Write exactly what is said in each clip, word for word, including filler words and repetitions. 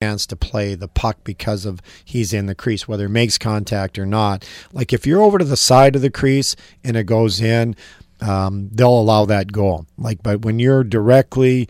chance to play the puck because of he's in the crease, whether he makes contact or not. Like if you're over to the side of the crease and it goes in, um, they'll allow that goal. Like, but when you're directly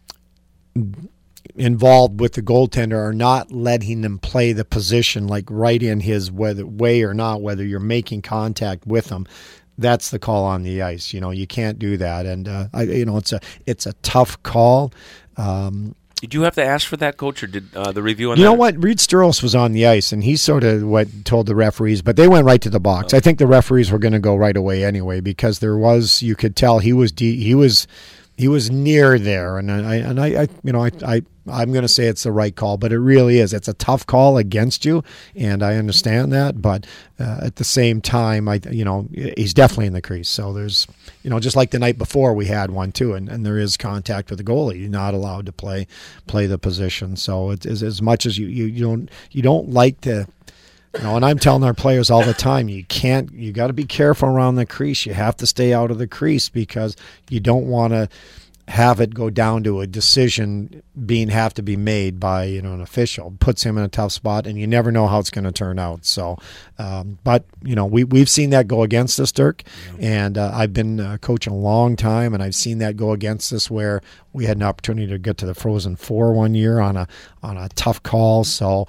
involved with the goaltender or not letting him play the position like right in his whether way or not, whether you're making contact with him, that's the call on the ice. You know, you can't do that. And, uh, I, you know, it's a, it's a tough call. Um, Did you have to ask for that, Coach, or did uh, the review on you that? know what? Reed Sturlos was on the ice, and he sort of what told the referees, but they went right to the box. Oh. I think the referees were going to go right away anyway because there was, you could tell he was de- he was he was near there, and I and I, I you know I I I'm going to say it's the right call, but it really is. It's a tough call against you, and I understand that, but uh, at the same time, I you know he's definitely in the crease. So there's you know just like the night before we had one too, and, and there is contact with the goalie. You're not allowed to play play the position. So it's as, as much as you, you you don't you don't like to. You know, and I'm telling our players all the time, you can't, you got to be careful around the crease. You have to stay out of the crease because you don't want to have it go down to a decision being have to be made by, you know, an official. Puts him in a tough spot, and you never know how it's going to turn out. So, um, but, you know, we, we've seen that go against us, Dirk, yeah. and uh, I've been uh, coaching a long time, and I've seen that go against us where we had an opportunity to get to the Frozen Four one year on a on a tough call. So,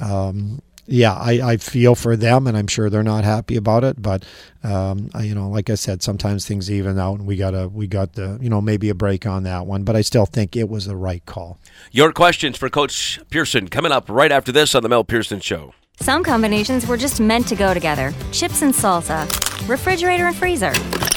um Yeah, I, I feel for them, and I'm sure they're not happy about it. But um, I, you know, like I said, sometimes things even out, and we got a we got the you know maybe a break on that one. But I still think it was the right call. Your questions for Coach Pearson coming up right after this on the Mel Pearson Show. Some combinations were just meant to go together: chips and salsa, refrigerator and freezer,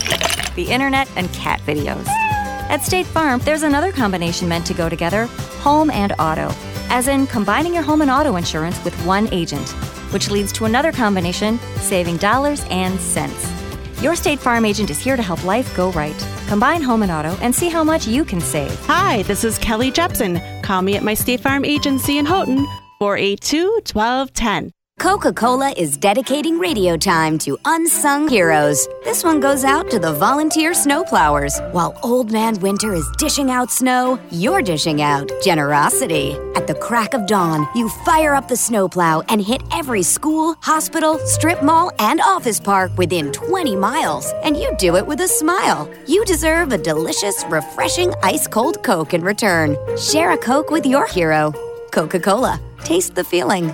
the internet and cat videos. At State Farm, there's another combination meant to go together: home and auto. As in combining your home and auto insurance with one agent, which leads to another combination, saving dollars and cents. Your State Farm agent is here to help life go right. Combine home and auto and see how much you can save. Hi, this is Kelly Jepson. Call me at my State Farm agency in Houghton, four eight two, one two one zero. Coca-Cola is dedicating radio time to unsung heroes. This one goes out to the volunteer snowplowers. While Old Man Winter is dishing out snow, you're dishing out generosity. At the crack of dawn, you fire up the snowplow and hit every school, hospital, strip mall, and office park within twenty miles. And you do it with a smile. You deserve a delicious, refreshing, ice-cold Coke in return. Share a Coke with your hero. Coca-Cola. Taste the feeling.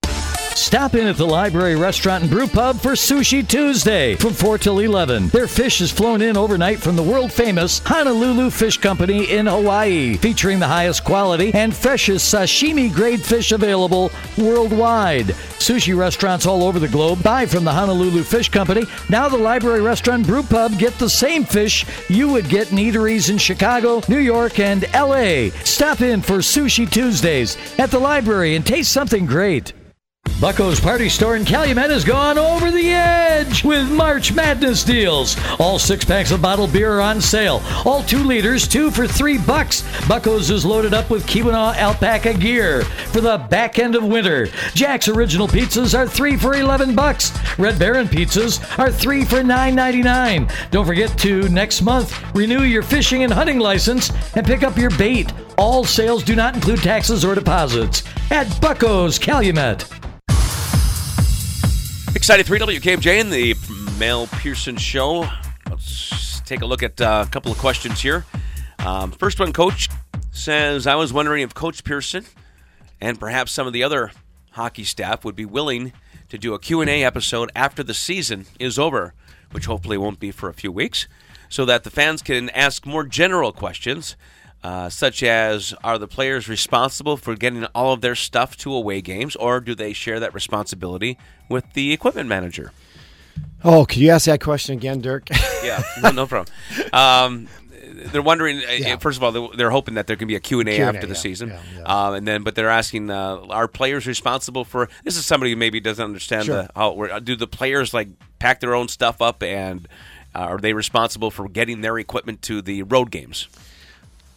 Stop in at the Library Restaurant and Brew Pub for Sushi Tuesday from four till eleven. Their fish is flown in overnight from the world-famous Honolulu Fish Company in Hawaii, featuring the highest quality and freshest sashimi-grade fish available worldwide. Sushi restaurants all over the globe buy from the Honolulu Fish Company. Now the Library Restaurant and Brew Pub get the same fish you would get in eateries in Chicago, New York, and L A. Stop in for Sushi Tuesdays at the library and taste something great. Bucko's Party Store in Calumet has gone over the edge with March Madness deals. All six packs of bottled beer are on sale. All two liters, two for three bucks. Bucko's is loaded up with Keweenaw alpaca gear for the back end of winter. Jack's Original Pizzas are three for eleven bucks. Red Baron Pizzas are three for nine ninety-nine. Don't forget to, next month, renew your fishing and hunting license and pick up your bait. All sales do not include taxes or deposits. At Bucko's Calumet. Excited three W K M J and the Mel Pearson Show. Let's take a look at uh, a couple of questions here. Um, first one, Coach says, I was wondering if Coach Pearson and perhaps some of the other hockey staff would be willing to do a Q and A episode after the season is over, which hopefully won't be for a few weeks, so that the fans can ask more general questions, uh, such as, are the players responsible for getting all of their stuff to away games, or do they share that responsibility with the equipment manager? Oh, could you ask that question again, Dirk? Yeah, no, no problem. Um, they're wondering, Yeah. uh, first of all, they're hoping that there can be a Q and A Q and A, after the yeah, season. yeah, yeah. Uh, and then, but they're asking, uh, are players responsible for, this is somebody who maybe doesn't understand Sure. the, how it works. Do the players like pack their own stuff up, and uh, are they responsible for getting their equipment to the road games?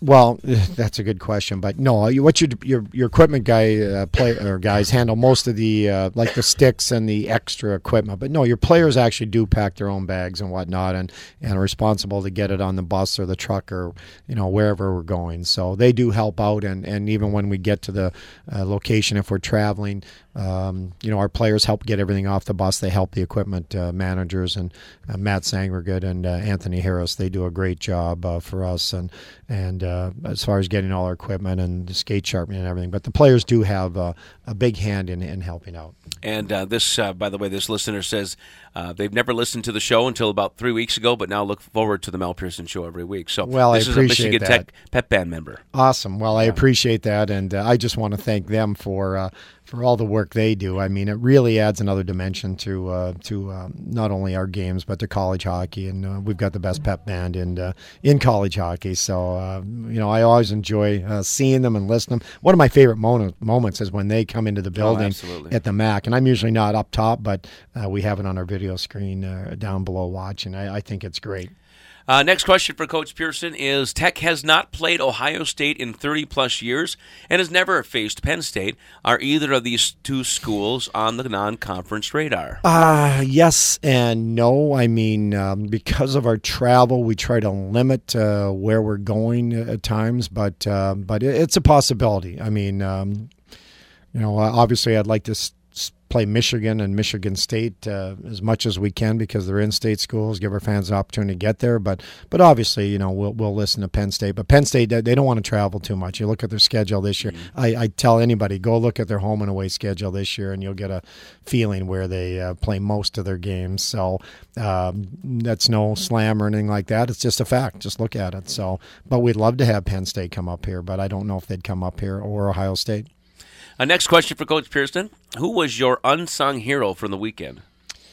Well, that's a good question, but no, you, what your your your equipment guy uh, play or guys handle most of the uh, like the sticks and the extra equipment. But no, your players actually do pack their own bags and whatnot, and, and are responsible to get it on the bus or the truck or you know wherever we're going. So they do help out, and, and even when we get to the uh, location, if we're traveling, um, you know our players help get everything off the bus. They help the equipment uh, managers and uh, Matt Sangergood and uh, Anthony Harris. They do a great job uh, for us, and and. Uh, Uh, as far as getting all our equipment and the skate sharpening and everything. But the players do have uh, a big hand in, in helping out. And uh, this, uh, by the way, this listener says uh, they've never listened to the show until about three weeks ago, but now look forward to the Mel Pearson show every week. So well, this I is a Michigan that. Tech pep band member. Awesome. Well, I yeah. appreciate that, and uh, I just want to thank them for uh, for all the work they do. I mean, it really adds another dimension to uh, to um, not only our games but to college hockey, and uh, we've got the best pep band in uh, in college hockey. So uh, you know, I always enjoy uh, seeing them and listening. One of my favorite moment, moments is when they come into the building oh, at the M A C, and I'm usually not up top, but uh, we have it on our video screen uh, down below watching. I, I think it's great. Uh, next question for Coach Pearson is, Tech has not played Ohio State in thirty-plus years and has never faced Penn State. Are either of these two schools on the non-conference radar? Uh, yes and no. I mean, um, because of our travel, we try to limit uh, where we're going at times, but uh, but it's a possibility. I mean, um, you know, obviously I'd like to s- play Michigan and Michigan State uh, as much as we can because they're in-state schools, give our fans an opportunity to get there. But but obviously, you know, we'll we'll listen to Penn State. But Penn State, they don't want to travel too much. You look at their schedule this year. Mm-hmm. I, I tell anybody, go look at their home and away schedule this year, and you'll get a feeling where they uh, play most of their games. So um, that's no slam or anything like that. It's just a fact. Just look at it. So, but we'd love to have Penn State come up here, but I don't know if they'd come up here or Ohio State. Uh, next question for Coach Pearson. Who was your unsung hero from the weekend?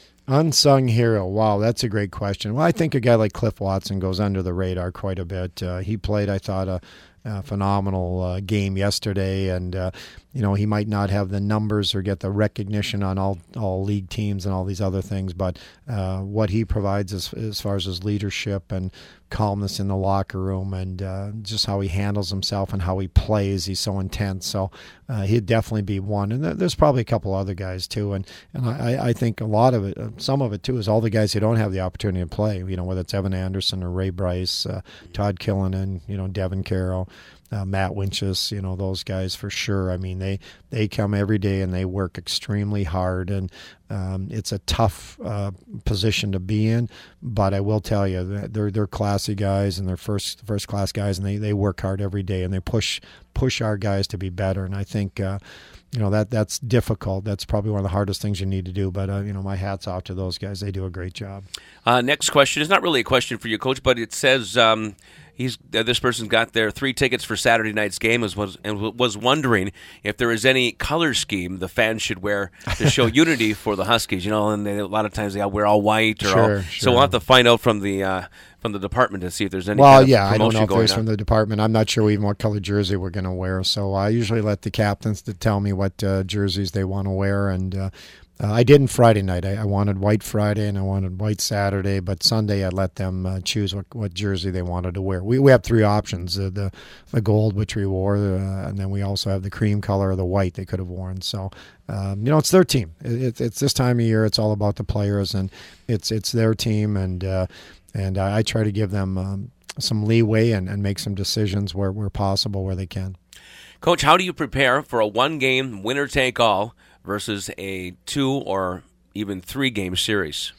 Unsung hero. Wow, that's a great question. Well, I think a guy like Cliff Watson goes under the radar quite a bit. Uh, he played, I thought, a, a phenomenal uh, game yesterday, and uh, you know he might not have the numbers or get the recognition on all, all league teams and all these other things, but uh, what he provides as, as far as his leadership and calmness in the locker room and uh, just how he handles himself and how he plays, he's so intense. So uh, he'd definitely be one. And there's probably a couple other guys too. And and I, I think a lot of it, some of it too, is all the guys who don't have the opportunity to play. You know, whether it's Evan Anderson or Ray Bryce, uh, Todd Killinan, you know, Devin Carroll. Uh, Matt Winchus, you know, those guys for sure. I mean, they, they come every day and they work extremely hard, and um, it's a tough uh, position to be in. But I will tell you, they're they're classy guys and they're first first class guys, and they, they work hard every day and they push push our guys to be better. And I think uh, you know that that's difficult. That's probably one of the hardest things you need to do. But uh, you know, my hat's off to those guys. They do a great job. Uh, next question is not really a question for you, Coach, but it says. Um, He's uh, this person's got their three tickets for Saturday night's game was, was and was wondering if there is any color scheme the fans should wear to show unity for the Huskies. You know, and they, a lot of times they wear all white or sure, all. Sure. So we'll have to find out from the uh, from the department to see if there's any. Well, kind of yeah, I don't know if there's on. from the department. I'm not sure even what color jersey we're going to wear. So I usually let the captains to tell me what uh, jerseys they want to wear, and. Uh, Uh, I didn't Friday night. I, I wanted white Friday and I wanted white Saturday, but Sunday I let them uh, choose what, what jersey they wanted to wear. We we have three options: uh, the the gold, which we wore, uh, and then we also have the cream color or the white they could have worn. So um, you know, it's their team. It, it, it's this time of year. It's all about the players, and it's it's their team, and uh, and I, I try to give them um, some leeway and, and make some decisions where where possible, where they can. Coach, how do you prepare for a one-game winner-take-all versus a two or even three-game series?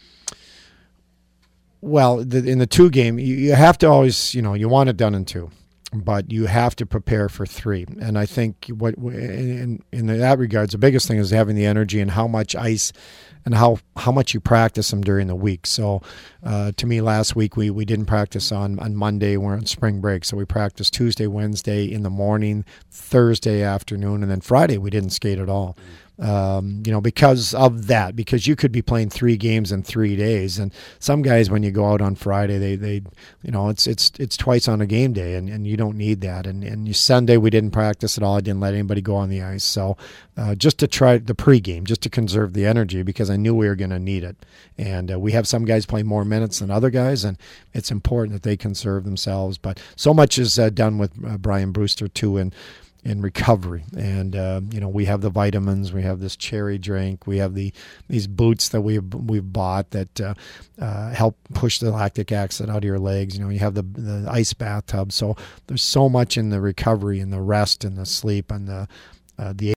Well, the, in the two-game, you, you have to always, you know, you want it done in two, but you have to prepare for three. And I think what in, in that regards, the biggest thing is having the energy and how much ice and how, how much you practice them during the week. So uh, to me, last week we, we didn't practice on, on Monday. We're on spring break. So we practiced Tuesday, Wednesday in the morning, Thursday afternoon, and then Friday we didn't skate at all. Um, you know, because of that, because you could be playing three games in three days, and some guys, when you go out on Friday, they, they, you know, it's it's it's twice on a game day, and, and you don't need that. And and you, Sunday we didn't practice at all. I didn't let anybody go on the ice, so uh, just to try the pregame, just to conserve the energy, because I knew we were going to need it. And uh, we have some guys play more minutes than other guys, and it's important that they conserve themselves. But so much is uh, done with uh, Brian Brewster too, and. in recovery. And uh, you know, we have the vitamins, we have this cherry drink, we have the these boots that we've we've bought that uh, uh, help push the lactic acid out of your legs. You know, you have the the ice bathtub. So there's so much in the recovery and the rest and the sleep and the uh, the